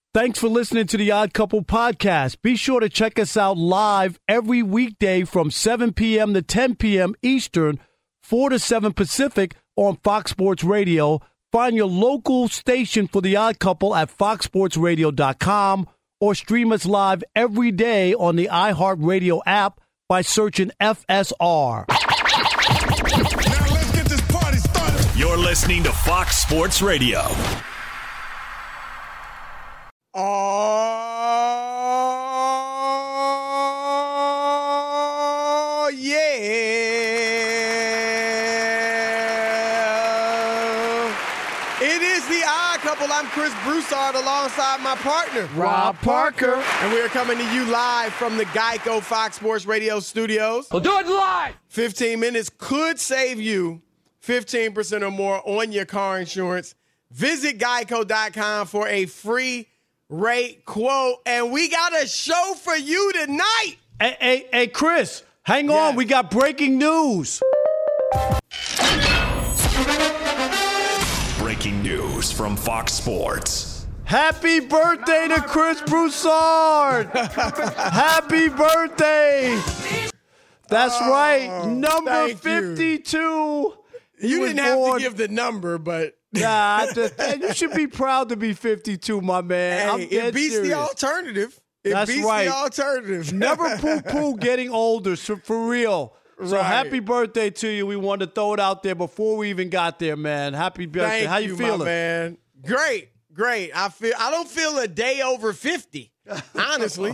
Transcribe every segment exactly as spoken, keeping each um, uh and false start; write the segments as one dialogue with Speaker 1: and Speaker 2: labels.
Speaker 1: Thanks for listening to the Odd Couple podcast. Be sure to check us out live every weekday from seven p.m. to ten p.m. Eastern, four to seven Pacific on Fox Sports Radio. Find your local station for the Odd Couple at fox sports radio dot com or stream us live every day on the iHeartRadio app by searching F S R.
Speaker 2: Now let's get this party started.
Speaker 3: You're listening to Fox Sports Radio.
Speaker 4: Oh, yeah. It is the Odd Couple. I'm Chris Broussard alongside my partner,
Speaker 1: Rob Parker.
Speaker 4: And we are coming to you live from the Geico Fox Sports Radio studios.
Speaker 5: We'll do it live.
Speaker 4: fifteen minutes could save you fifteen percent or more on your car insurance. Visit geico dot com for a free rate quote. And we got a show for you tonight.
Speaker 1: Hey, hey, hey, Chris, hang
Speaker 4: Yes.
Speaker 1: on. We got breaking news.
Speaker 3: Breaking news from Fox Sports.
Speaker 1: Happy birthday to Chris Broussard. Happy birthday. That's
Speaker 4: Oh,
Speaker 1: right. Number
Speaker 4: thank you.
Speaker 1: fifty-two. He
Speaker 4: You
Speaker 1: was
Speaker 4: didn't have
Speaker 1: born-
Speaker 4: to give the number, but
Speaker 1: Nah, I just, and you should be proud to be fifty-two, my man. I'm
Speaker 4: hey,
Speaker 1: dead
Speaker 4: it beats
Speaker 1: serious.
Speaker 4: the alternative. It
Speaker 1: That's
Speaker 4: beats
Speaker 1: right.
Speaker 4: the alternative.
Speaker 1: Never poo-poo getting older, so for real. So
Speaker 4: Right.
Speaker 1: happy birthday to you. We wanted to throw it out there before we even got there, man. Happy birthday.
Speaker 4: Thank
Speaker 1: How you,
Speaker 4: you,
Speaker 1: feeling?
Speaker 4: my man? Great, great. I feel I don't feel a day over fifty, honestly.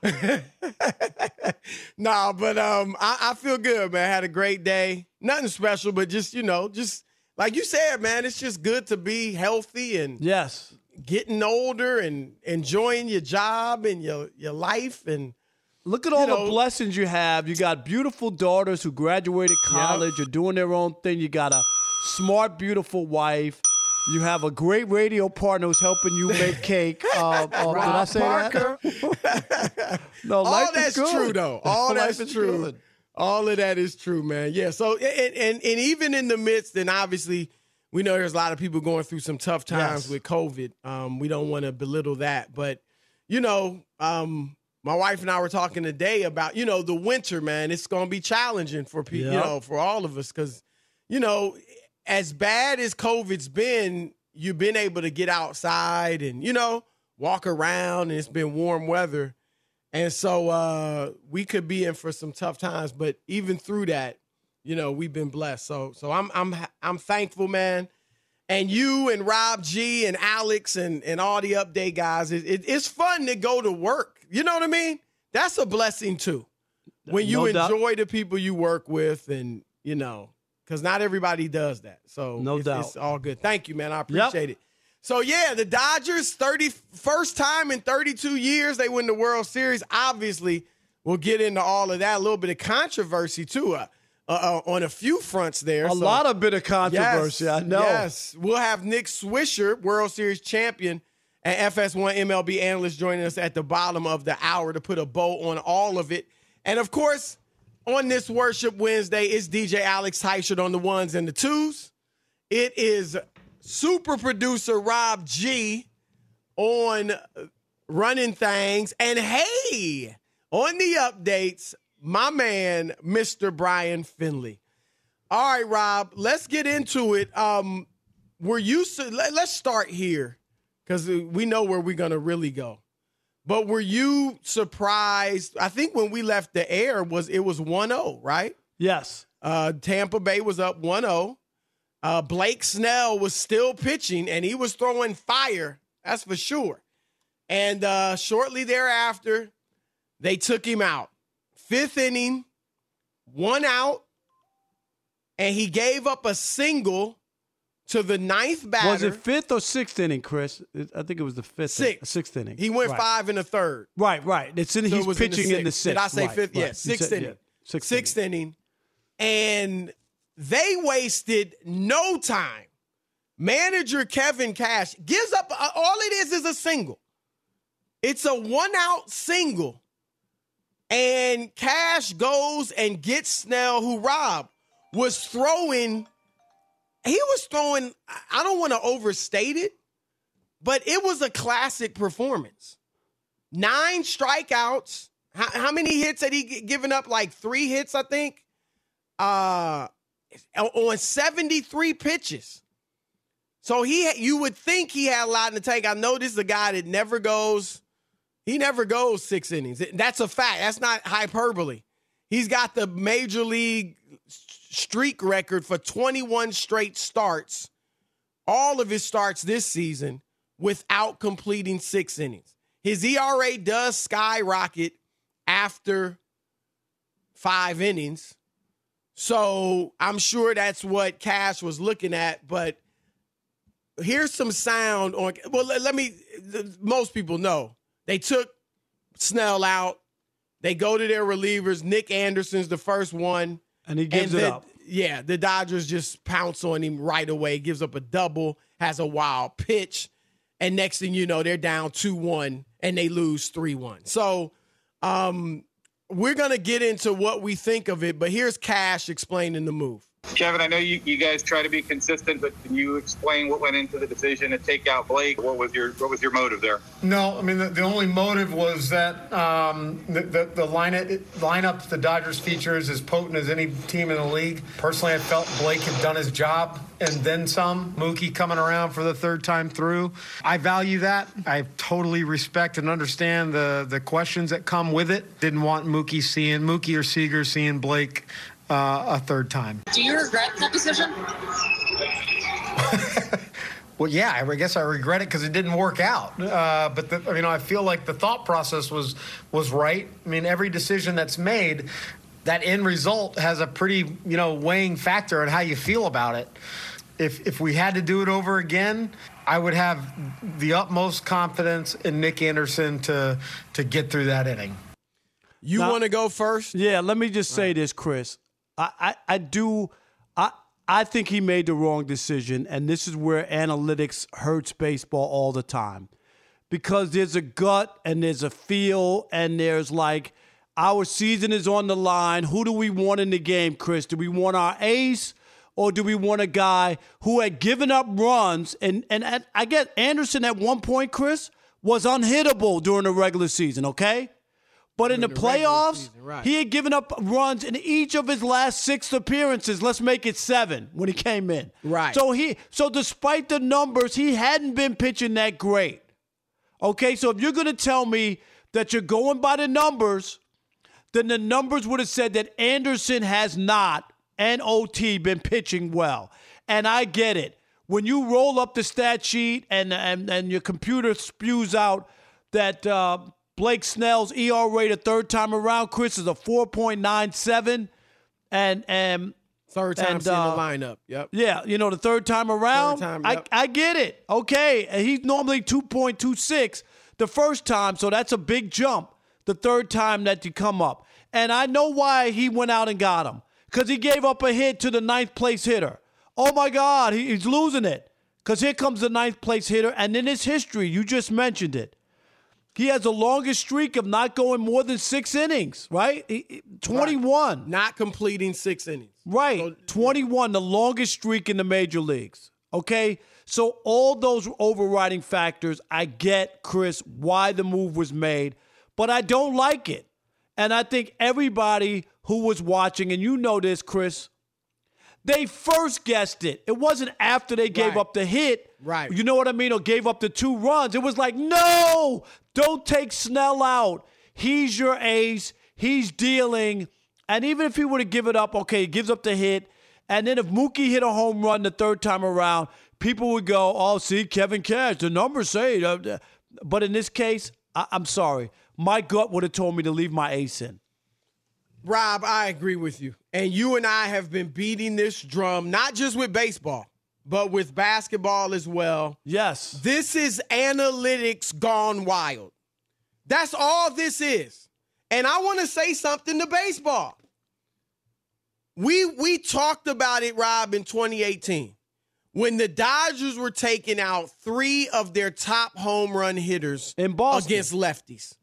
Speaker 4: nah, but um, I, I feel good, man. Had a great day. Nothing special, but just you know, just like you said, man. It's just good to be healthy and
Speaker 1: Yes.
Speaker 4: getting older and enjoying your job and your your life and.
Speaker 1: Look at all
Speaker 4: You know-
Speaker 1: the blessings you have. You got beautiful daughters who graduated college, are doing their own thing. You got a smart, beautiful wife. You have a great radio partner who's helping you make cake. Uh, uh, did I say
Speaker 4: Parker.
Speaker 1: that? No,
Speaker 4: All
Speaker 1: life is
Speaker 4: that's
Speaker 1: good.
Speaker 4: true, though. All
Speaker 1: Life
Speaker 4: that's
Speaker 1: is
Speaker 4: true.
Speaker 1: good.
Speaker 4: All of that is true, man. Yeah. So, and, and and even in the midst, and obviously, we know there's a lot of people going through some tough times
Speaker 1: Yes.
Speaker 4: with COVID. Um, we don't want to belittle that, but you know, um, my wife and I were talking today about you know the winter, man. It's going to be challenging for people, you
Speaker 1: Yep.
Speaker 4: know, for all of us, because you know, as bad as COVID's been, you've been able to get outside and you know walk around, and it's been warm weather. And so uh, we could be in for some tough times, but even through that, you know, we've been blessed. So, so I'm I'm I'm thankful, man. And you and Rob G and Alex and and all the update guys, it, it, it's fun to go to work. You know what I mean? That's a blessing too. When you
Speaker 1: No doubt.
Speaker 4: enjoy the people you work with, and you know, because not everybody does that. So
Speaker 1: No
Speaker 4: it's,
Speaker 1: doubt.
Speaker 4: it's all good. Thank you, man. I appreciate it. So, yeah, the Dodgers, thirty-first time in thirty-two years they win the World Series. Obviously, we'll get into all of that. A little bit of controversy, too, uh, uh, uh, on a few fronts there.
Speaker 1: A
Speaker 4: So,
Speaker 1: lot of bit of controversy,
Speaker 4: yes,
Speaker 1: I know.
Speaker 4: Yes. We'll have Nick Swisher, World Series champion, and F S one M L B analyst joining us at the bottom of the hour to put a bow on all of it. And, of course, on this Worship Wednesday, it's D J Alex Teichert on the ones and the twos. It is super producer Rob G on running things. And hey, on the updates, my man, Mister Brian Finley. All right, Rob, let's get into it. Um, were you, su- let, let's start here because we know where we're going to really go. But were you surprised? I think when we left the air, was it was one oh, right?
Speaker 1: Yes.
Speaker 4: Uh, Tampa Bay was up one oh. Uh, Blake Snell was still pitching, and he was throwing fire. That's for sure. And uh, shortly thereafter, they took him out. Fifth inning, one out, and he gave up a single to the ninth batter.
Speaker 1: Was it fifth or sixth inning, Chris? It- I think it was the fifth.
Speaker 4: Sixth.
Speaker 1: Sixth inning.
Speaker 4: He went
Speaker 1: right.
Speaker 4: five in the third.
Speaker 1: Right, right. It's in,
Speaker 4: So it
Speaker 1: he's
Speaker 4: was in the
Speaker 1: pitching in the
Speaker 4: sixth.
Speaker 1: sixth.
Speaker 4: Did I say
Speaker 1: right,
Speaker 4: fifth? Yeah,
Speaker 1: right.
Speaker 4: sixth
Speaker 1: You said-
Speaker 4: inning.
Speaker 1: yeah, Sixth,
Speaker 4: Sixth
Speaker 1: inning.
Speaker 4: inning. And they wasted no time. Manager Kevin Cash gives up, uh, all it is is a single. It's a one-out single. And Cash goes and gets Snell, who Rob was throwing. He was throwing, I don't want to overstate it, but it was a classic performance. Nine strikeouts. How, how many hits had he given up? Like three hits, I think, uh, on seventy-three pitches. So he, you would think he had a lot in the tank. I know this is a guy that never goes, he never goes six innings. That's a fact. That's not hyperbole. He's got the major league streak record for twenty-one straight starts, all of his starts this season, without completing six innings. His E R A does skyrocket after five innings. So I'm sure that's what Cash was looking at, but here's some sound on, well, let me, most people know. They took Snell out. They go to their relievers. Nick Anderson's the first one.
Speaker 1: And he gives
Speaker 4: and
Speaker 1: it
Speaker 4: the,
Speaker 1: up.
Speaker 4: Yeah, the Dodgers just pounce on him right away, gives up a double, has a wild pitch, and next thing you know, they're down two one, and they lose three one. So um, we're going to get into what we think of it, but here's Cash explaining the move.
Speaker 5: Kevin, I know you, you guys try to be consistent, but can you explain what went into the decision to take out Blake? What was your what was your motive there?
Speaker 6: No, I mean, the, the only motive was that um, the, the, the line, lineup the Dodgers features as potent as any team in the league. Personally, I felt Blake had done his job and then some. Mookie coming around for the third time through. I value that. I totally respect and understand the, the questions that come with it. Didn't want Mookie seeing, Mookie or Seager seeing Blake Uh, a third time.
Speaker 7: Do you regret that decision?
Speaker 6: Well, yeah, I guess I regret it because it didn't work out. Uh, but the, you know, I feel like the thought process was was right. I mean, every decision that's made, that end result has a pretty, you know, weighing factor on how you feel about it. If if we had to do it over again, I would have the utmost confidence in Nick Anderson to to get through that inning.
Speaker 4: You want to go first?
Speaker 1: Yeah, let me just say this, Chris. I, I, I do I I think he made the wrong decision, and this is where analytics hurts baseball all the time. Because there's a gut and there's a feel and there's like, our season is on the line. Who do we want in the game, Chris? Do we want our ace or do we want a guy who had given up runs? And, and, and I guess Anderson at one point, Chris, was unhittable during the regular season, okay? But in the, the playoffs, season, right. He had given up runs in each of his last six appearances. Let's make it seven when he came in.
Speaker 4: Right.
Speaker 1: So he, so despite the numbers, he hadn't been pitching that great. Okay, so if you're going to tell me that you're going by the numbers, then the numbers would have said that Anderson has not, N O T, been pitching well. And I get it. When you roll up the stat sheet and and, and your computer spews out that uh, Blake Snell's E R A the third time around, Chris, is a four point nine seven. And, and
Speaker 4: third time
Speaker 1: and,
Speaker 4: seeing
Speaker 1: uh,
Speaker 4: the lineup. Yep.
Speaker 1: Yeah, you know, the third time around.
Speaker 4: Third time, yep.
Speaker 1: I, I get it. Okay. And he's normally two point two six the first time, so that's a big jump the third time that you come up. And I know why he went out and got him. Because he gave up a hit to the ninth place hitter. Oh, my God, he, he's losing it. Because here comes the ninth place hitter. And in his history, you just mentioned it, he has the longest streak of not going more than six innings, right? He, twenty-one.
Speaker 4: Right. Not completing six innings.
Speaker 1: Right.
Speaker 4: So,
Speaker 1: twenty-one, the longest streak in the major leagues. Okay? So all those overriding factors, I get, Chris, why the move was made. But I don't like it. And I think everybody who was watching, and you know this, Chris, they first guessed it. It wasn't after they gave
Speaker 4: right.
Speaker 1: up the hit.
Speaker 4: Right.
Speaker 1: You know what I mean? Or gave up the two runs. It was like, no, don't take Snell out. He's your ace. He's dealing. And even if he would have given up, okay, he gives up the hit. And then if Mookie hit a home run the third time around, people would go, oh, see, Kevin Cash, the numbers say. But in this case, I- I'm sorry. My gut would have told me to leave my ace in.
Speaker 4: Rob, I agree with you. And you and I have been beating this drum, not just with baseball, but with basketball as well.
Speaker 1: Yes.
Speaker 4: This is analytics gone wild. That's all this is. And I want to say something to baseball. We we talked about it, Rob, in twenty eighteen, when the Dodgers were taking out three of their top home run hitters
Speaker 1: in Boston
Speaker 4: against lefties.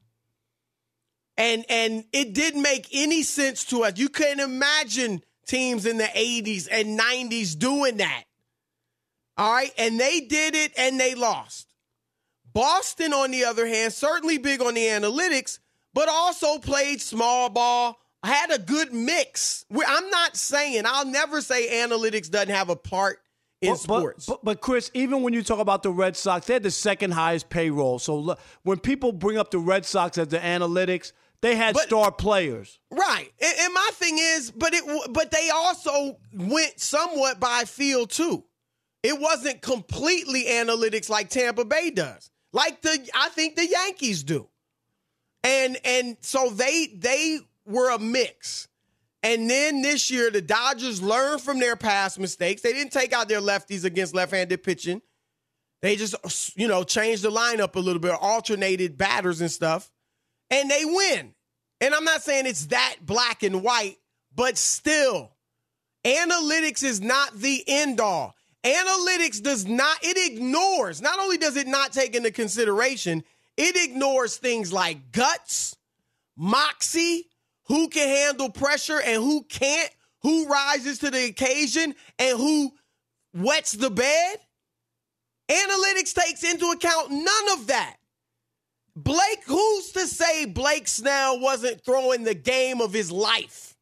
Speaker 4: And and it didn't make any sense to us. You couldn't imagine teams in the eighties and nineties doing that. All right? And they did it and they lost. Boston, on the other hand, certainly big on the analytics, but also played small ball, had a good mix. I'm not saying, I'll never say analytics doesn't have a part in
Speaker 1: but,
Speaker 4: sports.
Speaker 1: But, but, but, Chris, even when you talk about the Red Sox, they had the second highest payroll. So look, when people bring up the Red Sox as the analytics, they had but, star players.
Speaker 4: Right. And, and my thing is, but it, but they also went somewhat by feel, too. It wasn't completely analytics like Tampa Bay does, like the I think the Yankees do. And and so they they were a mix. And then this year, the Dodgers learned from their past mistakes. They didn't take out their lefties against left-handed pitching. They just, you know, changed the lineup a little bit, alternated batters and stuff, and they win. And I'm not saying it's that black and white, but still, analytics is not the end-all. Analytics does not, it ignores, not only does it not take into consideration, it ignores things like guts, moxie, who can handle pressure and who can't, who rises to the occasion and who wets the bed. Analytics takes into account none of that. Blake, who's to say Blake Snell wasn't throwing the game of his life?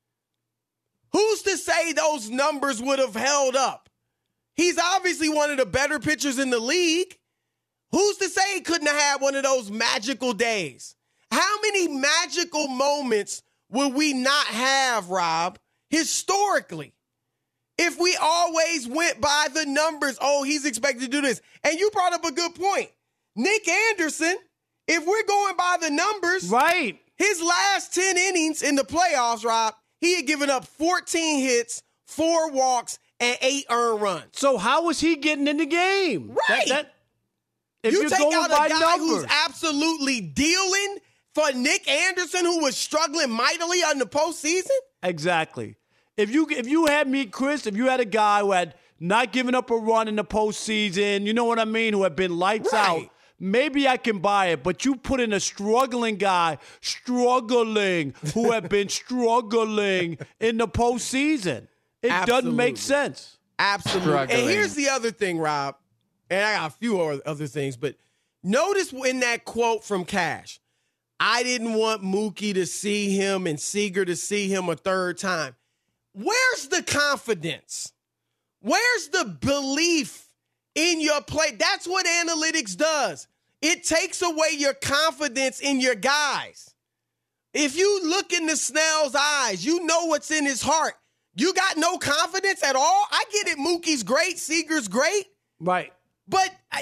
Speaker 4: Who's to say those numbers would have held up? He's obviously one of the better pitchers in the league. Who's to say he couldn't have had one of those magical days? How many magical moments will we not have, Rob, historically? If we always went by the numbers, oh, he's expected to do this. And you brought up a good point. Nick Anderson, if we're going by the numbers,
Speaker 1: right,
Speaker 4: his last ten innings in the playoffs, Rob, he had given up fourteen hits, four walks, and eight earned runs.
Speaker 1: So how was he getting in the game?
Speaker 4: Right. That, that, if you take out a guy numbers. who's absolutely dealing for Nick Anderson, who was struggling mightily on the postseason?
Speaker 1: Exactly. If you if you had me, Chris, if you had a guy who had not given up a run in the postseason, you know what I mean, who had been lights right. out, maybe I can buy it. But you put in a struggling guy, struggling, who had been struggling in the postseason. It Absolutely. doesn't make sense.
Speaker 4: Absolutely. Struggling. And here's the other thing, Rob, and I got a few other things, but notice in that quote from Cash, I didn't want Mookie to see him and Seager to see him a third time. Where's the confidence? Where's the belief in your play? That's what analytics does. It takes away your confidence in your guys. If you look into Snell's eyes, you know what's in his heart. You got no confidence at all? I get it. Mookie's great. Seager's great.
Speaker 1: Right.
Speaker 4: But uh,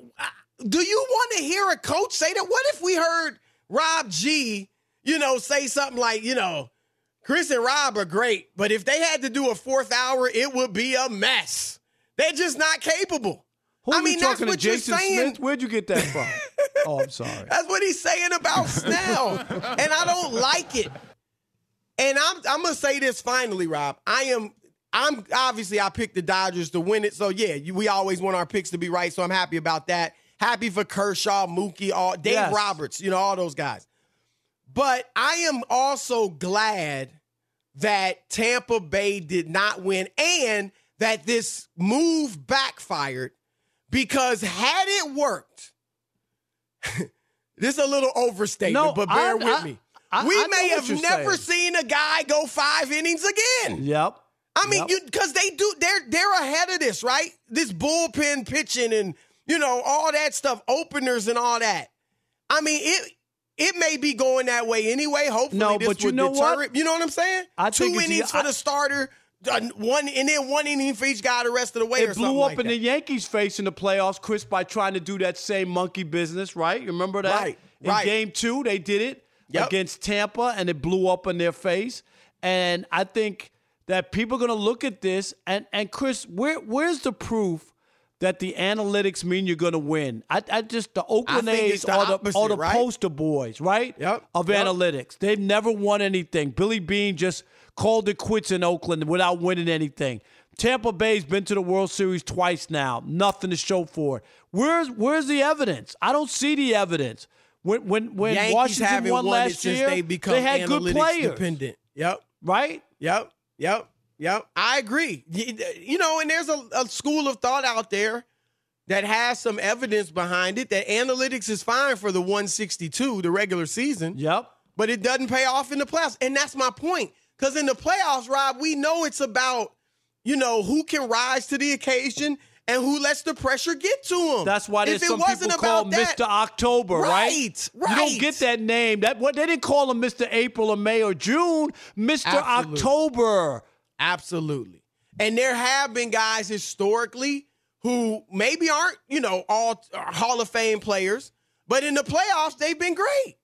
Speaker 4: do you want to hear a coach say that? What if we heard Rob G, you know, say something like, you know, Chris and Rob are great, but if they had to do a fourth hour, it would be a mess. They're just not capable.
Speaker 1: Who
Speaker 4: I
Speaker 1: are
Speaker 4: mean,
Speaker 1: you talking
Speaker 4: that's
Speaker 1: to,
Speaker 4: what
Speaker 1: Jason
Speaker 4: you're saying.
Speaker 1: Smith? Where'd you get that from? Oh, I'm sorry.
Speaker 4: That's what he's saying about Snell, and I don't like it. And I'm I'm gonna say this finally, Rob. I am I'm obviously I picked the Dodgers to win it, so yeah, you, we always want our picks to be right. So I'm happy about that. Happy for Kershaw, Mookie, all Dave yes. Roberts, you know, all those guys. But I am also glad that Tampa Bay did not win and that this move backfired, because had it worked, this is a little overstatement, no, but bear I, with I, me.
Speaker 1: I,
Speaker 4: we
Speaker 1: I
Speaker 4: may have never
Speaker 1: saying.
Speaker 4: seen a guy go five innings again.
Speaker 1: Yep.
Speaker 4: I mean,
Speaker 1: yep.
Speaker 4: you because they do, they're they're ahead of this, right? This bullpen pitching and, you know, all that stuff, openers and all that. I mean, it it may be going that way anyway. Hopefully,
Speaker 1: no,
Speaker 4: this
Speaker 1: but you
Speaker 4: would
Speaker 1: know
Speaker 4: deter
Speaker 1: what?
Speaker 4: it. You know what I'm saying?
Speaker 1: I
Speaker 4: Two
Speaker 1: think
Speaker 4: innings
Speaker 1: the,
Speaker 4: for the starter, uh, one and then one inning for each guy the rest of the way.
Speaker 1: It
Speaker 4: or
Speaker 1: blew
Speaker 4: something
Speaker 1: up
Speaker 4: like
Speaker 1: in
Speaker 4: that.
Speaker 1: the Yankees' face in the playoffs, Chris, by trying to do that same monkey business, right? You remember that?
Speaker 4: Right.
Speaker 1: In
Speaker 4: right.
Speaker 1: game two, they did it
Speaker 4: yep.
Speaker 1: against Tampa, and it blew up in their face. And I think that people are going to look at this, and, and Chris, where where's the proof that the analytics mean you're going to win? I, I just, the Oakland A's
Speaker 4: the
Speaker 1: are the,
Speaker 4: opposite,
Speaker 1: are the
Speaker 4: right?
Speaker 1: poster boys, right?
Speaker 4: Yep.
Speaker 1: Of
Speaker 4: yep.
Speaker 1: analytics. They've never won anything. Billy Beane just called it quits in Oakland without winning anything. Tampa Bay's been to the World Series twice now. Nothing to show for it. Where's where's the evidence? I don't see the evidence. When when when
Speaker 4: Yankees
Speaker 1: Washington won,
Speaker 4: won
Speaker 1: last year,
Speaker 4: they, become
Speaker 1: they had good players.
Speaker 4: Dependent. Yep.
Speaker 1: Right?
Speaker 4: Yep. Yep. Yep. I agree. You, you know, and there's a, a school of thought out there that has some evidence behind it that analytics is fine for the one sixty-two, the regular season.
Speaker 1: Yep.
Speaker 4: But it doesn't pay off in the playoffs. And that's my point. Because in the playoffs, Rob, we know it's about, you know, who can rise to the occasion and who lets the pressure get to them.
Speaker 1: That's why there's some people call him Mister October, right?
Speaker 4: Right, right.
Speaker 1: You don't get that name. That what they didn't call him Mister April or May or June. Mister
Speaker 4: Absolutely.
Speaker 1: October.
Speaker 4: Absolutely. And there have been guys historically who maybe aren't, you know, all Hall of Fame players, but in the playoffs, they've been great.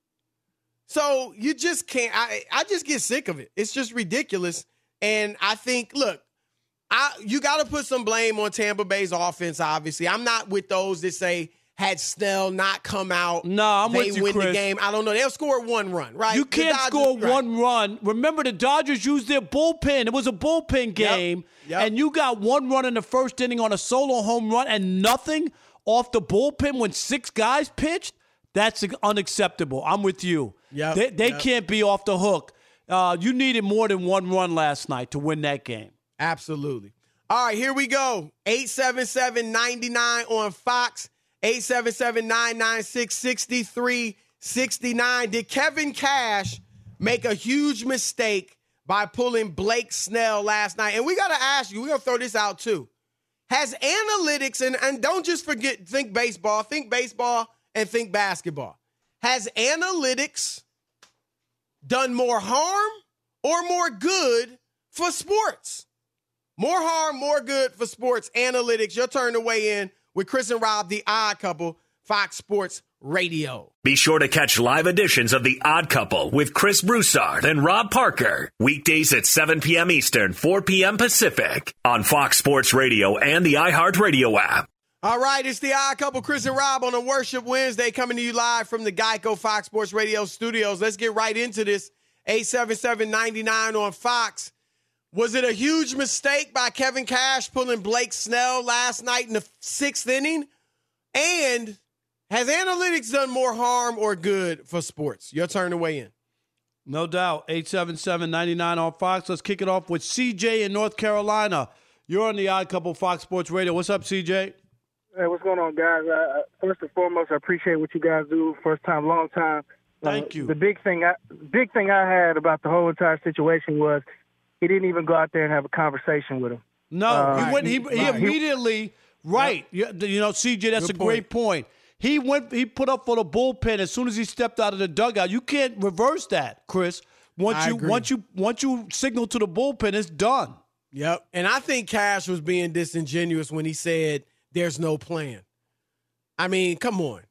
Speaker 4: So you just can't, I, I just get sick of it. It's just ridiculous. And I think, look, I you got to put some blame on Tampa Bay's offense, obviously. I'm not with those that say, had Snell not come out,
Speaker 1: no, I'm
Speaker 4: they
Speaker 1: with you,
Speaker 4: win
Speaker 1: Chris.
Speaker 4: the game. I don't know. They'll score one run, right?
Speaker 1: You
Speaker 4: The
Speaker 1: can't
Speaker 4: Dodgers-
Speaker 1: score
Speaker 4: right.
Speaker 1: one run. Remember, the Dodgers used their bullpen. It was a bullpen game,
Speaker 4: Yep.
Speaker 1: and you got one run in the first inning on a solo home run and nothing off the bullpen when six guys pitched. That's unacceptable. I'm with you.
Speaker 4: Yep.
Speaker 1: They, they
Speaker 4: Yep.
Speaker 1: can't be off the hook. Uh, you needed more than one run last night to win that game.
Speaker 4: Absolutely. All right, here we go. eight seven seven, nine nine on Fox. eight seven seven, nine nine six, six three six nine. Did Kevin Cash make a huge mistake by pulling Blake Snell last night? And we got to ask you, we're going to throw this out too. Has analytics, and, and don't just forget, think baseball, think baseball and think basketball. Has analytics done more harm or more good for sports? More harm, more good for sports analytics. Your turn to weigh in with Chris and Rob, the Odd Couple, Fox Sports Radio.
Speaker 3: Be sure to catch live editions of The Odd Couple with Chris Broussard and Rob Parker. Weekdays at seven p.m. Eastern, four p.m. Pacific on Fox Sports Radio and the iHeartRadio app.
Speaker 4: All right, it's the Odd Couple, Chris and Rob on a Worship Wednesday, coming to you live from the Geico Fox Sports Radio studios. Let's get right into this. eight seven seven, nine nine on Fox. Was it a huge mistake by Kevin Cash pulling Blake Snell last night in the sixth inning? And has analytics done more harm or good for sports? Your turn to weigh in.
Speaker 1: No doubt. eight seven seven, nine nine on Fox. Let's kick it off with C J in North Carolina. You're on the Odd Couple Fox Sports Radio. What's up, C J?
Speaker 7: Hey, what's going on, guys? Uh, first and foremost, I appreciate what you guys do. First time, long time.
Speaker 1: Thank
Speaker 7: uh,
Speaker 1: you.
Speaker 7: The big thing, I, big thing I had about the whole entire situation was he didn't even go out there and have a conversation with him.
Speaker 1: No,
Speaker 7: Uh,
Speaker 1: he went. He, he
Speaker 7: right.
Speaker 1: immediately right. You, you know, C J, that's
Speaker 4: Good
Speaker 1: a great point. He went. He put up for the bullpen as soon as he stepped out of the dugout. You can't reverse that, Chris. Once
Speaker 4: I
Speaker 1: you
Speaker 4: agree.
Speaker 1: once you once you signal to the bullpen, it's done.
Speaker 4: Yep. And I think Cash was being disingenuous when he said there's no plan. I mean, come on.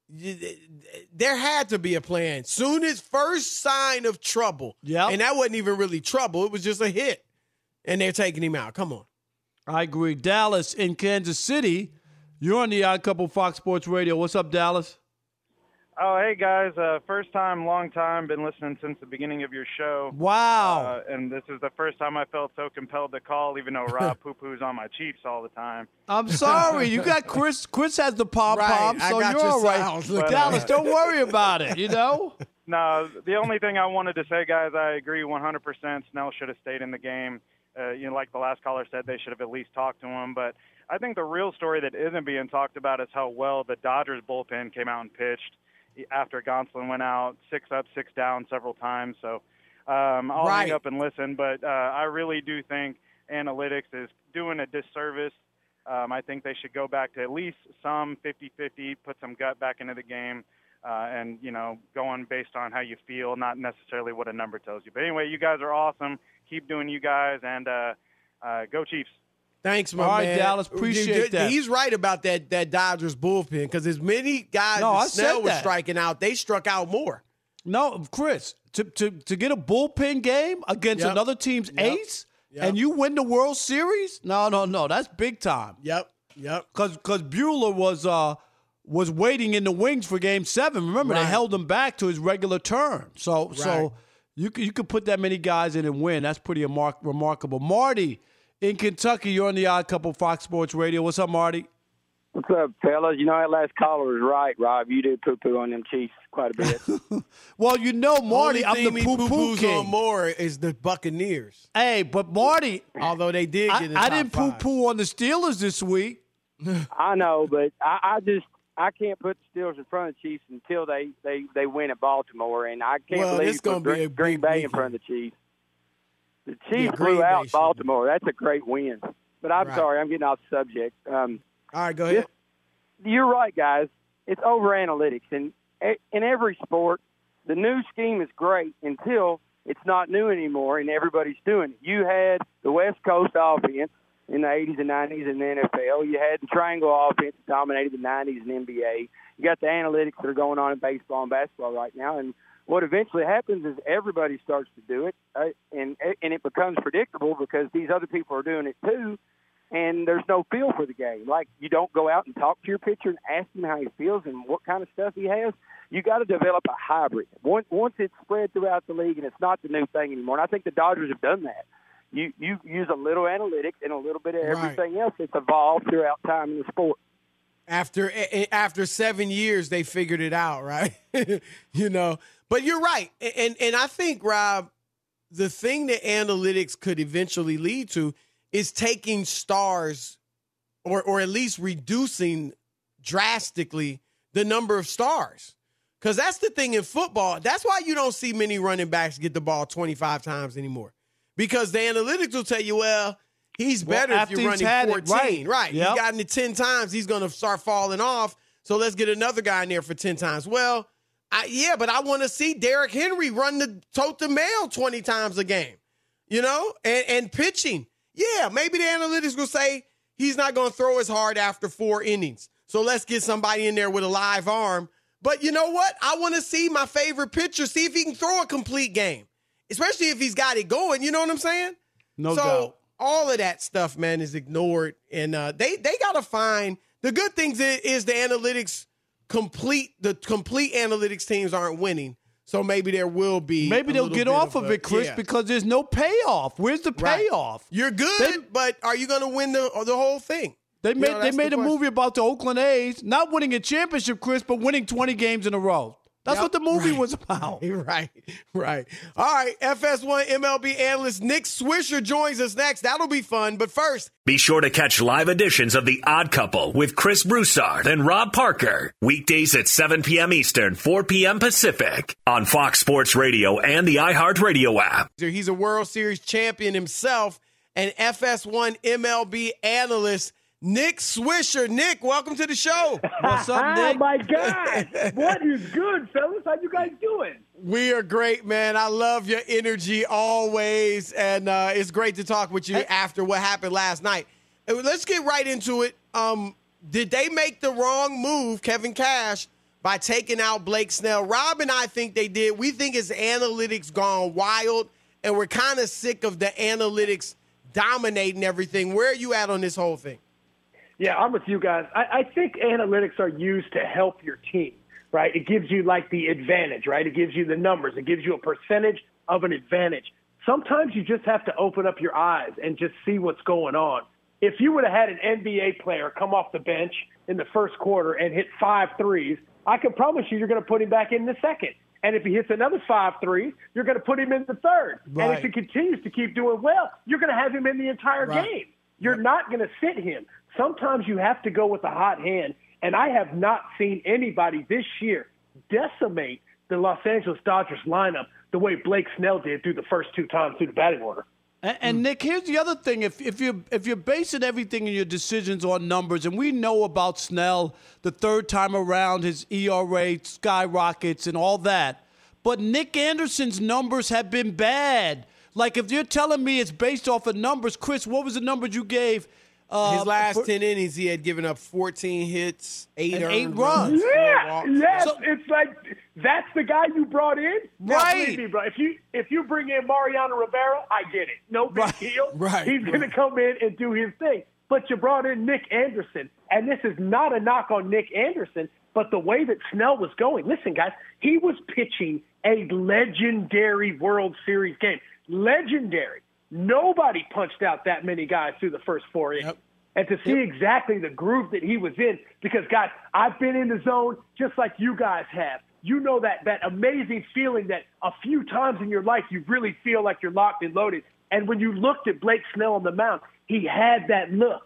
Speaker 4: There had to be a plan. Soon as first sign of trouble.
Speaker 1: Yep.
Speaker 4: And that wasn't even really trouble. It was just a hit. And they're taking him out. Come on.
Speaker 1: I agree. Dallas in Kansas City. You're on the Odd Couple Fox Sports Radio. What's up, Dallas?
Speaker 8: Oh, hey, guys. Uh, first time, long time. Been listening since the beginning of your show.
Speaker 1: Wow.
Speaker 8: Uh, and this is the first time I felt so compelled to call, even though Rob poo-poos on my Chiefs all the time.
Speaker 1: I'm sorry. You got Chris. Chris has the pom pom,
Speaker 4: Right, I
Speaker 1: so
Speaker 4: got
Speaker 1: you're
Speaker 4: your
Speaker 1: all right.
Speaker 4: sounds. Look,
Speaker 1: Dallas, don't worry about it. You know.
Speaker 8: No, the only thing I wanted to say, guys, I agree one hundred percent. Snell should have stayed in the game. Uh, you know, like the last caller said, they should have at least talked to him. But I think the real story that isn't being talked about is how well the Dodgers bullpen came out and pitched after Gonsolin went out, six up, six down several times. So um, I'll
Speaker 4: Right.
Speaker 8: hang up and listen. But uh, I really do think analytics is doing a disservice. Um, I think they should go back to at least some fifty-fifty, put some gut back into the game, uh, and, you know, going based on how you feel, not necessarily what a number tells you. But anyway, you guys are awesome. Keep doing you guys, and uh, uh, go Chiefs.
Speaker 4: Thanks, my
Speaker 1: All right,
Speaker 4: man.
Speaker 1: Dallas, appreciate that.
Speaker 4: He's right about that that Dodgers bullpen because as many guys
Speaker 1: No, I
Speaker 4: as Snell
Speaker 1: said
Speaker 4: was
Speaker 1: that.
Speaker 4: striking out, they struck out more.
Speaker 1: No, Chris, to to to get a bullpen game against
Speaker 4: Yep.
Speaker 1: another team's
Speaker 4: Yep.
Speaker 1: ace
Speaker 4: Yep.
Speaker 1: and you win the World Series? No, no, no. That's big time.
Speaker 4: Yep, yep.
Speaker 1: Because because Buehler was uh was waiting in the wings for Game Seven. Remember,
Speaker 4: Right.
Speaker 1: they held him back to his regular term. So
Speaker 4: Right.
Speaker 1: so you could, you could put that many guys in and win. That's pretty remar- remarkable. Marty in Kentucky, you're on the Odd Couple Fox Sports Radio. What's up, Marty?
Speaker 9: What's up, fellas? You know, that last caller was right, Rob. You do poo-poo on them Chiefs quite a bit.
Speaker 1: Well, you know, Marty, I'm
Speaker 4: Only
Speaker 1: the
Speaker 4: team he
Speaker 1: poo-poo
Speaker 4: poo-poos
Speaker 1: king.
Speaker 4: on more is the Buccaneers.
Speaker 1: Hey, but Marty,
Speaker 4: Although they did get
Speaker 1: I,
Speaker 4: in the
Speaker 1: I
Speaker 4: top
Speaker 1: didn't
Speaker 4: five.
Speaker 1: poo-poo on the Steelers this week.
Speaker 9: I know, but I, I just I can't put the Steelers in front of the Chiefs until they, they, they win at Baltimore, and I can't
Speaker 4: well,
Speaker 9: believe you put Green, Green Bay weekend. in front of the Chiefs. The Chiefs blew out Baltimore. That's a great win. But I'm
Speaker 4: right.
Speaker 9: sorry, I'm getting off the subject. Um,
Speaker 4: All right, go ahead.
Speaker 9: This, you're right, guys. It's over analytics, and in every sport, the new scheme is great until it's not new anymore, and everybody's doing it. You had the West Coast offense in the eighties and nineties in the N F L. You had the triangle offense that dominated the nineties in the N B A. You got the analytics that are going on in baseball and basketball right now, and what eventually happens is everybody starts to do it, uh, and and it becomes predictable because these other people are doing it too, and there's no feel for the game. Like, you don't go out and talk to your pitcher and ask him how he feels and what kind of stuff he has. You got to develop a hybrid. Once, once it's spread throughout the league, and it's not the new thing anymore, and I think the Dodgers have done that. You you use a little analytics and a little bit of everything right. else that's evolved throughout time in the sport.
Speaker 4: After after seven years, they figured it out, right? You know, but you're right, and and I think, Rob, the thing that analytics could eventually lead to is taking stars, or or at least reducing drastically the number of stars, because that's the thing in football. That's why you don't see many running backs get the ball twenty-five times anymore, because the analytics will tell you, well, he's better well, if you're running fourteen. It, right. right. Yep. He's gotten it ten times. He's going to start falling off. So let's get another guy in there for ten times. Well, I, yeah, but I want to see Derrick Henry run the tote the mail twenty times a game, you know, and, and pitching. Yeah, maybe the analytics will say he's not going to throw as hard after four innings. So let's get somebody in there with a live arm. But you know what? I want to see my favorite pitcher, see if he can throw a complete game, especially if he's got it going. You know what I'm saying?
Speaker 1: No
Speaker 4: so,
Speaker 1: doubt.
Speaker 4: All of that stuff, man, is ignored, and uh, they they gotta find the good things. Is the analytics complete? The complete analytics teams aren't winning, so maybe there will be.
Speaker 1: Maybe they'll get off of, of it, Chris, yeah. because there's no payoff. Where's the payoff?
Speaker 4: Right. You're good, they, but are you going to win the the whole thing?
Speaker 1: They
Speaker 4: you
Speaker 1: made
Speaker 4: know,
Speaker 1: they made
Speaker 4: the
Speaker 1: a
Speaker 4: question.
Speaker 1: movie about the Oakland A's not winning a championship, Chris, but winning twenty games in a row. That's yep. what the movie
Speaker 4: right.
Speaker 1: was about.
Speaker 4: Right, right. All right, F S one M L B analyst Nick Swisher joins us next. That'll be fun. But first,
Speaker 3: be sure to catch live editions of The Odd Couple with Chris Broussard and Rob Parker. Weekdays at seven p.m. Eastern, four p.m. Pacific on Fox Sports Radio and the iHeartRadio app.
Speaker 4: He's a World Series champion himself and F S one M L B analyst Nick Swisher. Nick, welcome to the show.
Speaker 1: What's up, Nick?
Speaker 10: Oh, my God. What is good, fellas? How you guys doing?
Speaker 4: We are great, man. I love your energy always, and uh, it's great to talk with you hey. after what happened last night. Let's get right into it. Um, did they make the wrong move, Kevin Cash, by taking out Blake Snell? Rob and I think they did. We think his analytics gone wild, and we're kind of sick of the analytics dominating everything. Where are you at on this whole thing?
Speaker 10: Yeah, I'm with you guys. I, I think analytics are used to help your team, right? It gives you, like, the advantage, right? It gives you the numbers. It gives you a percentage of an advantage. Sometimes you just have to open up your eyes and just see what's going on. If you would have had an N B A player come off the bench in the first quarter and hit five threes, I can promise you you're going to put him back in the second. And if he hits another five threes, you're going to put him in the third. Right. And if he continues to keep doing well, you're going to have him in the entire right. game. You're right. not going to sit him. Sometimes you have to go with a hot hand, and I have not seen anybody this year decimate the Los Angeles Dodgers lineup the way Blake Snell did through the first two times through the batting order.
Speaker 1: And, and Nick, here's the other thing: if if you if you're basing everything in your decisions on numbers, and we know about Snell the third time around, his E R A skyrockets and all that, but Nick Anderson's numbers have been bad. Like, if you're telling me it's based off of numbers, Chris, what was the numbers you gave?
Speaker 4: Uh, His last
Speaker 1: for,
Speaker 4: ten innings, he had given up fourteen hits, eight
Speaker 1: and
Speaker 4: earned
Speaker 1: eight runs.
Speaker 10: Yeah, yes. So, it's like that's the guy you brought in,
Speaker 1: right?
Speaker 10: Me, bro. If you if you bring in Mariano Rivera, I get it. No big
Speaker 1: right.
Speaker 10: deal.
Speaker 4: Right.
Speaker 10: He's
Speaker 4: right.
Speaker 10: going to come in and do his thing. But you brought in Nick Anderson, and this is not a knock on Nick Anderson, but the way that Snell was going. Listen, guys, he was pitching a legendary World Series game. Legendary. Nobody punched out that many guys through the first four innings. Yep. And to see yep. exactly the groove that he was in, because, guys, I've been in the zone just like you guys have. You know that that amazing feeling that a few times in your life you really feel like you're locked and loaded. And when you looked at Blake Snell on the mound, he had that look.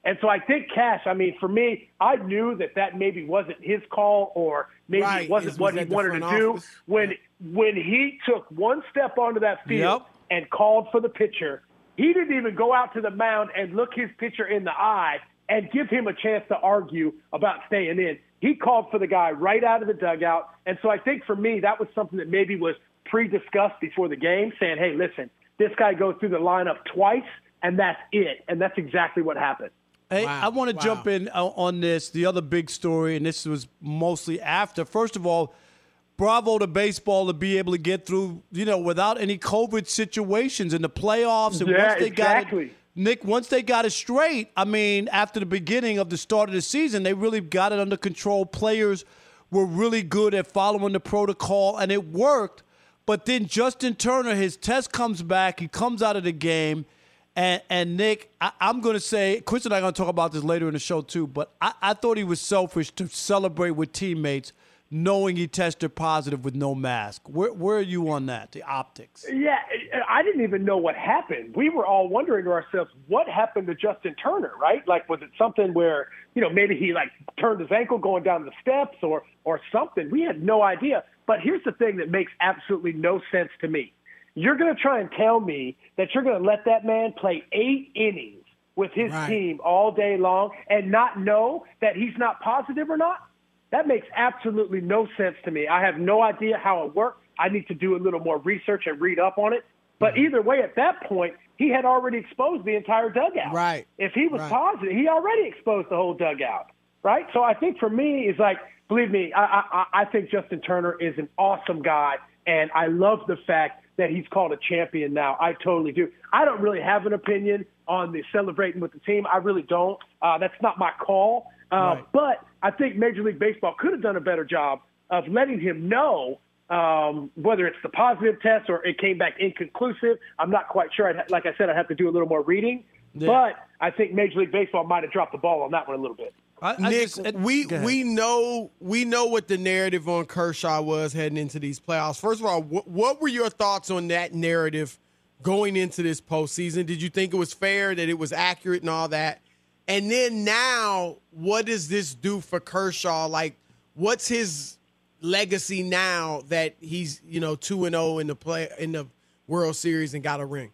Speaker 10: And so I think Cash, I mean, for me, I knew that that maybe wasn't his call or maybe
Speaker 4: Right.
Speaker 10: it wasn't
Speaker 4: This
Speaker 10: what
Speaker 4: was
Speaker 10: he
Speaker 4: at the
Speaker 10: wanted to
Speaker 4: front
Speaker 10: do.
Speaker 4: office.
Speaker 10: When when he took one step onto that field
Speaker 1: Yep.
Speaker 10: and called for the pitcher, he didn't even go out to the mound and look his pitcher in the eye and give him a chance to argue about staying in. He called for the guy right out of the dugout. And so I think for me, that was something that maybe was pre-discussed before the game, saying, hey, listen, this guy goes through the lineup twice, and that's it. And that's exactly what happened.
Speaker 1: Hey,
Speaker 4: Wow.
Speaker 1: I want to
Speaker 4: Wow.
Speaker 1: jump in uh, on this. The other big story, and this was mostly after. First of all, bravo to baseball to be able to get through, you know, without any COVID situations in the playoffs. And
Speaker 10: Yeah,
Speaker 1: once they
Speaker 10: exactly.
Speaker 1: got it, Nick, once they got it straight, I mean, after the beginning of the start of the season, they really got it under control. Players were really good at following the protocol, and it worked. But then Justin Turner, his test comes back. He comes out of the game. And, and Nick, I, I'm going to say, Chris and I are going to talk about this later in the show too, but I, I thought he was selfish to celebrate with teammates knowing he tested positive with no mask. Where, where are you on that, the optics?
Speaker 10: Yeah, I didn't even know what happened. We were all wondering to ourselves, what happened to Justin Turner, right? Like, was it something where, you know, maybe he, like, turned his ankle going down the steps or, or something? We had no idea. But here's the thing that makes absolutely no sense to me. You're going to try and tell me that you're going to let that man play eight innings with his
Speaker 4: Right.
Speaker 10: team all day long and not know that he's not positive or not? That makes absolutely no sense to me. I have no idea how it worked. I need to do a little more research and read up on it. But either way, at that point, he had already exposed the entire dugout.
Speaker 4: Right.
Speaker 10: If he was
Speaker 4: Right.
Speaker 10: positive, he already exposed the whole dugout, right? So I think for me, it's like, believe me, I, I, I think Justin Turner is an awesome guy, and I love the fact that he's called a champion now. I totally do. I don't really have an opinion on the celebrating with the team. I really don't. Uh, that's not my call. Uh,
Speaker 1: Right.
Speaker 10: But I think Major League Baseball could have done a better job of letting him know um, whether it's the positive test or it came back inconclusive. I'm not quite sure. I'd ha- like I said, I'd have to do a little more reading.
Speaker 1: Yeah.
Speaker 10: But I think Major League Baseball might have dropped the ball on that one a little bit.
Speaker 1: I, I
Speaker 4: Nick,
Speaker 1: just- it-
Speaker 4: we
Speaker 1: go ahead.
Speaker 4: we know we know what the narrative on Kershaw was heading into these playoffs. First of all, wh- what were your thoughts on that narrative going into this postseason? Did you think it was fair, that it was accurate, and all that? And then now, what does this do for Kershaw? Like, what's his legacy now that he's, you know, two and zero in the play in the World Series and got a ring?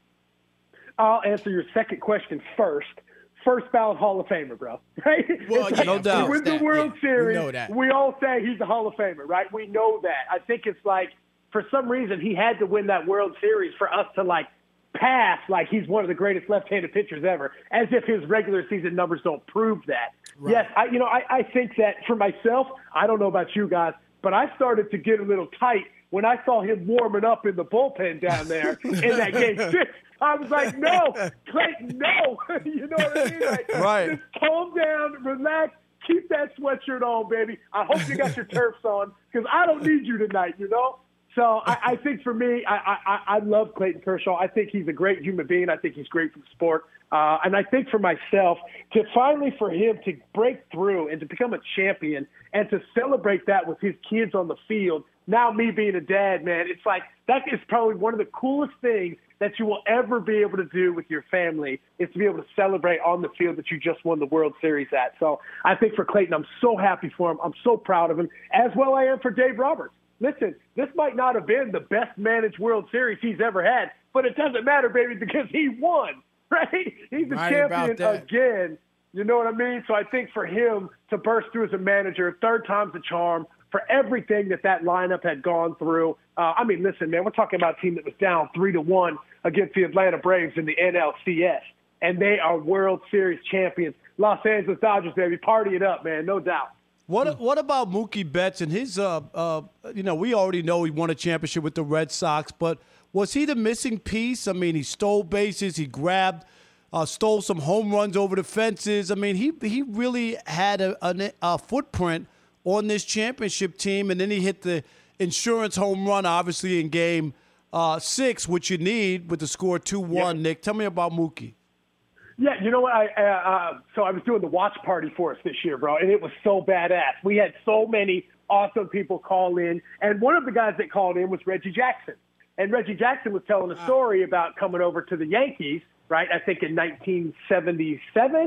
Speaker 10: I'll answer your second question first. First ballot Hall of Famer, bro. Right?
Speaker 4: Well,
Speaker 10: It's
Speaker 4: yeah,
Speaker 1: no
Speaker 4: of
Speaker 1: doubt.
Speaker 10: He wins the
Speaker 4: that,
Speaker 10: World
Speaker 4: yeah,
Speaker 10: Series.
Speaker 4: we know that.
Speaker 10: We all say he's a Hall of Famer, right? We know that. I think it's like, for some reason, he had to win that World Series for us to, like, pass like he's one of the greatest left-handed pitchers ever, as if his regular season numbers don't prove that.
Speaker 4: Right.
Speaker 10: Yes, I, you know, I, I think that for myself, I don't know about you guys, but I started to get a little tight when I saw him warming up in the bullpen down there in that game six. I was like, no, Clayton, no. You know what I mean? Like,
Speaker 1: Right.
Speaker 10: Just calm down, relax, keep that sweatshirt on, baby. I hope you got your turfs on because I don't need you tonight, you know? So I, I think for me, I, I, I love Clayton Kershaw. I think he's a great human being. I think he's great for the sport. Uh, and I think for myself, to finally for him to break through and to become a champion and to celebrate that with his kids on the field, now me being a dad, man, it's like that is probably one of the coolest things that you will ever be able to do with your family is to be able to celebrate on the field that you just won the World Series at. So I think for Clayton, I'm so happy for him. I'm so proud of him, as well I am for Dave Roberts. Listen, this might not have been the best managed World Series he's ever had, but it doesn't matter, baby, because he won, right? He's a
Speaker 4: Right
Speaker 10: champion
Speaker 4: about that.
Speaker 10: again. You know what I mean? So I think for him to burst through as a manager, third time's the charm, for everything that that lineup had gone through. Uh, I mean, listen, man, we're talking about a team that was down three to one against the Atlanta Braves in the N L C S, and they are World Series champions. Los Angeles Dodgers, baby, party it up, man, no doubt.
Speaker 1: What what about Mookie Betts and his, uh, uh, you know, we already know he won a championship with the Red Sox, but was he the missing piece? I mean, he stole bases, he grabbed, uh, stole some home runs over the fences. I mean, he he really had a, a, a footprint on this championship team, and then he hit the insurance home run, obviously, in game uh, six, which you need with the score two one.
Speaker 10: Yep.
Speaker 1: Nick, tell me about Mookie.
Speaker 10: Yeah, you know what? I uh, uh, so I was doing the watch party for us this year, bro, and it was so badass. We had so many awesome people call in, and one of the guys that called in was Reggie Jackson. And Reggie Jackson was telling a story about coming over to the Yankees, right? I think in nineteen seventy-seven,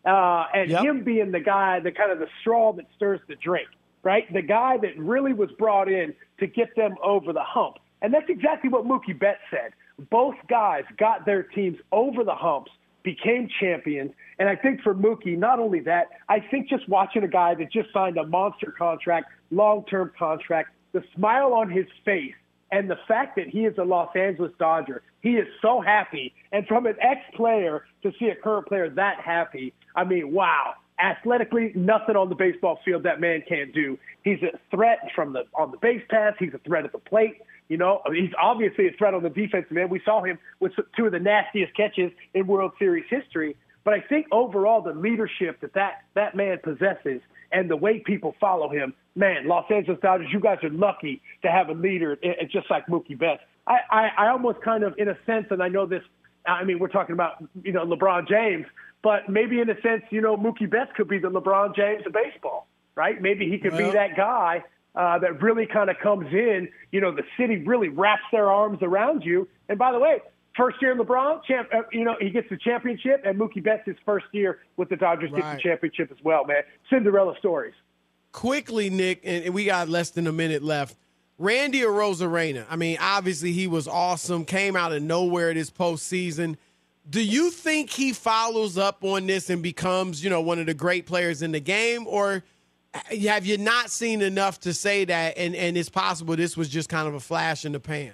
Speaker 10: uh, and
Speaker 1: Yep.
Speaker 10: him being the guy, the kind of the straw that stirs the drink, right? The guy that really was brought in to get them over the hump. And that's exactly what Mookie Betts said. Both guys got their teams over the humps, became champions. And I think for Mookie, not only that, I think just watching a guy that just signed a monster contract, long-term contract, the smile on his face, and the fact that he is a Los Angeles Dodger, he is so happy. And from an ex-player to see a current player that happy, I mean, wow. Athletically, nothing on the baseball field that man can't do. He's a threat from the on the base pass. He's a threat at the plate. You know, he's obviously a threat on the defensive end. We saw him with two of the nastiest catches in World Series history. But I think overall the leadership that that, that man possesses and the way people follow him, man, Los Angeles Dodgers, you guys are lucky to have a leader just like Mookie Betts. I, I, I almost kind of, in a sense, and I know this, I mean, we're talking about, you know, LeBron James, but maybe in a sense, you know, Mookie Betts could be the LeBron James of baseball, right? Maybe he could well, be that guy uh, that really kind of comes in, you know, the city really wraps their arms around you. And by the way, first year LeBron, champ, uh, you know, he gets the championship, and Mookie Betts his first year with the Dodgers right. gets the championship as well, man. Cinderella stories.
Speaker 4: Quickly, Nick, and we got less than a minute left. Randy Arozarena, I mean, obviously he was awesome, came out of nowhere this postseason. Do you think he follows up on this and becomes, you know, one of the great players in the game, or have you not seen enough to say that, and, and it's possible this was just kind of a flash in the pan?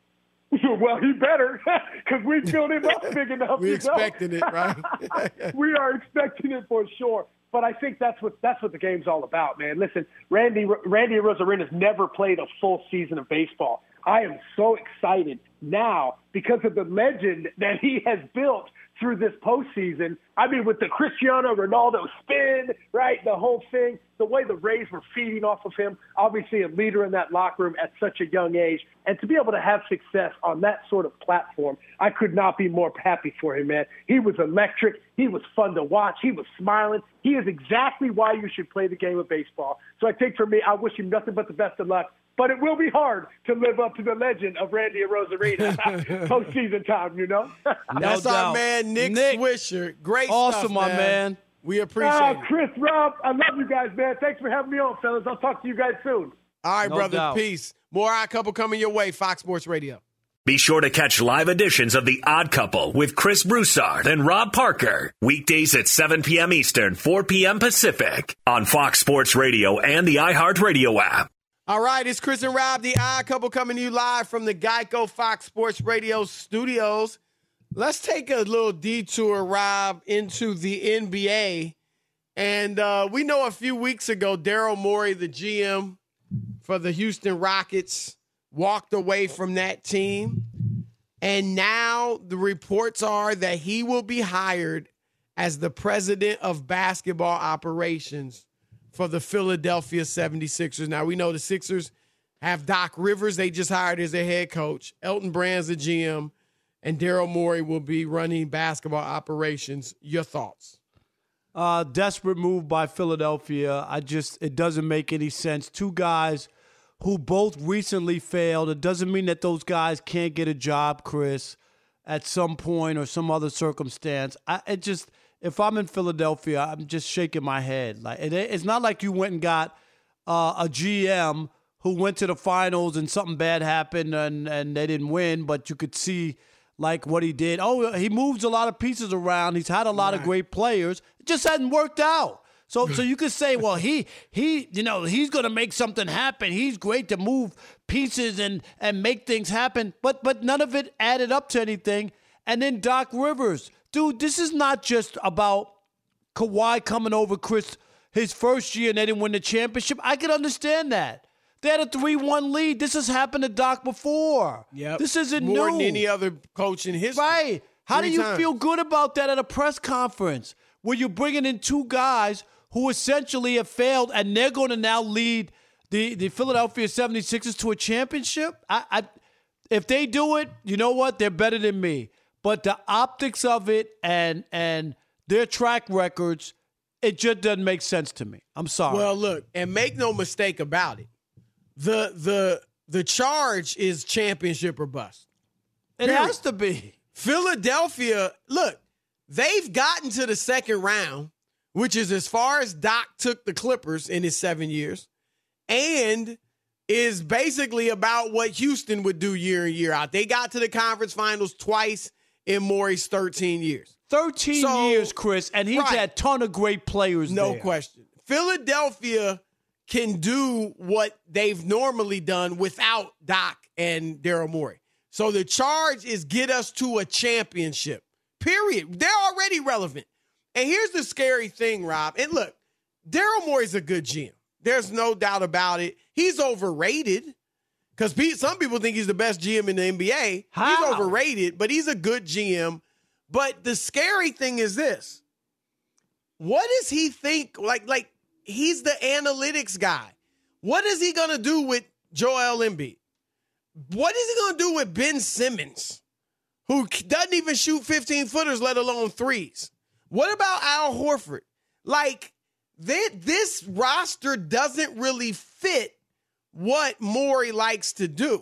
Speaker 10: Well, he better, because we filled him up big enough.
Speaker 4: We expecting it, right?
Speaker 10: We are expecting it for sure. But I think that's what that's what the game's all about, man. Listen, Randy Randy Arozarena's never played a full season of baseball. I am so excited now because of the legend that he has built through this postseason. I mean, with the Cristiano Ronaldo spin, right, the whole thing, the way the Rays were feeding off of him, obviously a leader in that locker room at such a young age, and to be able to have success on that sort of platform, I could not be more happy for him, man. He was electric. He was fun to watch. He was smiling. He is exactly why you should play the game of baseball. So I think for me, I wish him nothing but the best of luck. But it will be hard to live up to the legend of Randy Arozarena postseason time, you know?
Speaker 4: No That's doubt. Our man, Nick, Nick Swisher. Great
Speaker 1: awesome,
Speaker 4: stuff,
Speaker 1: my
Speaker 4: man.
Speaker 1: man.
Speaker 4: We appreciate
Speaker 10: uh,
Speaker 4: it.
Speaker 10: Chris, Rob, I love you guys, man. Thanks for having me on, fellas. I'll talk to you guys soon.
Speaker 4: All right,
Speaker 1: no
Speaker 4: brother.
Speaker 1: Doubt.
Speaker 4: Peace. More Odd Couple coming your way, Fox Sports Radio.
Speaker 3: Be sure to catch live editions of The Odd Couple with Chris Broussard and Rob Parker. Weekdays at seven p.m. Eastern, four p.m. Pacific on Fox Sports Radio and the iHeartRadio app.
Speaker 4: All right, it's Chris and Rob, The Odd Couple, coming to you live from the Geico Fox Sports Radio studios. Let's take a little detour, Rob, into the N B A. And uh, we know a few weeks ago, Daryl Morey, the G M for the Houston Rockets, walked away from that team. And now the reports are that he will be hired as the president of basketball operations for the Philadelphia seventy-sixers. Now, we know the Sixers have Doc Rivers. They just hired as their head coach. Elton Brand's the G M. And Daryl Morey will be running basketball operations. Your thoughts?
Speaker 1: Uh, desperate move by Philadelphia. I just, it doesn't make any sense. Two guys who both recently failed. It doesn't mean that those guys can't get a job, Chris, at some point or some other circumstance. I, it just, if I'm in Philadelphia, I'm just shaking my head. Like it, it's not like you went and got uh, a G M who went to the finals and something bad happened and, and they didn't win, but you could see like what he did. Oh, he moves a lot of pieces around. He's had a lot right. of great players. It just hasn't worked out. So so you could say, well, he he you know, he's going to make something happen. He's great to move pieces and and make things happen, but but none of it added up to anything. And then Doc Rivers. Dude, this is not just about Kawhi coming over Chris his first year and they didn't win the championship. I can understand that. They had a three one lead. This has happened to Doc before.
Speaker 4: Yep.
Speaker 1: This isn't
Speaker 4: More
Speaker 1: new.
Speaker 4: than any other coach in history.
Speaker 1: Right. How
Speaker 4: Three
Speaker 1: do you
Speaker 4: times.
Speaker 1: feel good about that at a press conference where you're bringing in two guys who essentially have failed and they're going to now lead the, the Philadelphia seventy-sixers to a championship? I, I, if they do it, you know what? They're better than me. But the optics of it and and their track records, it just doesn't make sense to me. I'm sorry.
Speaker 4: Well, look, and make no mistake about it. The the the charge is championship or bust.
Speaker 1: It
Speaker 4: Period.
Speaker 1: has to be.
Speaker 4: Philadelphia, look, they've gotten to the second round which is as far as Doc took the Clippers in his seven years, and is basically about what Houston would do year in, year out. They got to the conference finals twice in Morey's thirteen years.
Speaker 1: thirteen
Speaker 4: So-
Speaker 1: years, Chris, and he's
Speaker 4: Right.
Speaker 1: had a ton of great players
Speaker 4: No
Speaker 1: there.
Speaker 4: question. Philadelphia can do what they've normally done without Doc and Daryl Morey. So the charge is get us to a championship, period. They're already relevant. And here's the scary thing, Rob. And look, Daryl Morey's a good G M. There's no doubt about it. He's overrated because some people think he's the best G M in the N B A.
Speaker 1: How?
Speaker 4: He's overrated, but he's a good G M. But the scary thing is this. What does he think? Like, like he's the analytics guy. What is he going to do with Joel Embiid? What is he going to do with Ben Simmons, who doesn't even shoot fifteen-footers, let alone threes? What about Al Horford? Like, they, this roster doesn't really fit what Morey likes to do.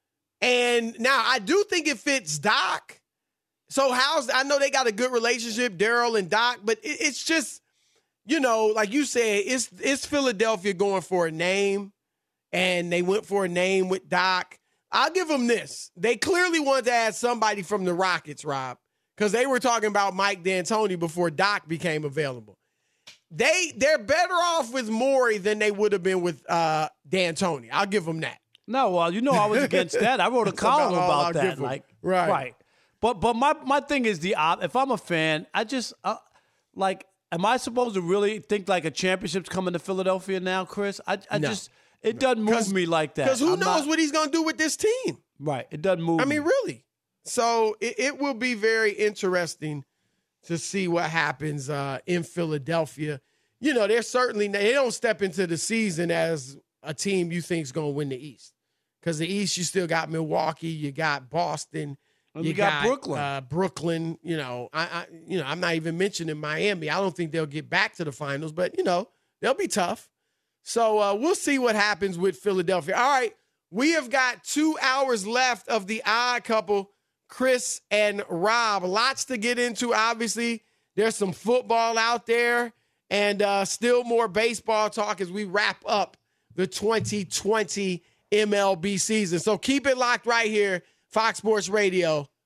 Speaker 4: And now I do think it fits Doc. So how's, I know they got a good relationship, Daryl and Doc, but it, it's just, you know, like you said, it's it's Philadelphia going for a name, and they went for a name with Doc. I'll give them this. They clearly wanted to add somebody from the Rockets, Rob, because they were talking about Mike D'Antoni before Doc became available. They, they're better off with Morey than they would have been with uh, D'Antoni. I'll give them that.
Speaker 1: No, well, you know I was against that. I wrote a column
Speaker 4: about all
Speaker 1: about
Speaker 4: I'll
Speaker 1: that.
Speaker 4: give 'em.
Speaker 1: Like,
Speaker 4: Right.
Speaker 1: right. But but my, my thing is the op. If I'm a fan, I just uh, like. Am I supposed to really think like a championship's coming to Philadelphia now, Chris? I I
Speaker 4: No.
Speaker 1: just it doesn't move me like that.
Speaker 4: Because who
Speaker 1: I'm
Speaker 4: knows
Speaker 1: not-
Speaker 4: what he's going to do with this team?
Speaker 1: Right. It doesn't move.
Speaker 4: I mean,
Speaker 1: me.
Speaker 4: really. So it, it will be very interesting to see what happens uh, in Philadelphia. You know, they're certainly, they don't step into the season as a team you think is going to win the East. Because the East, you still got Milwaukee, you got Boston,
Speaker 1: And
Speaker 4: you
Speaker 1: you got Brooklyn.
Speaker 4: Uh, Brooklyn, you know, I, I, you know, I'm not even mentioning Miami. I don't think they'll get back to the finals, but you know, they'll be tough. So uh, we'll see what happens with Philadelphia. All right, we have got two hours left of the Odd Couple, Chris and Rob. Lots to get into. Obviously, there's some football out there, and uh, still more baseball talk as we wrap up the twenty twenty M L B season. So keep it locked right here, Fox Sports Radio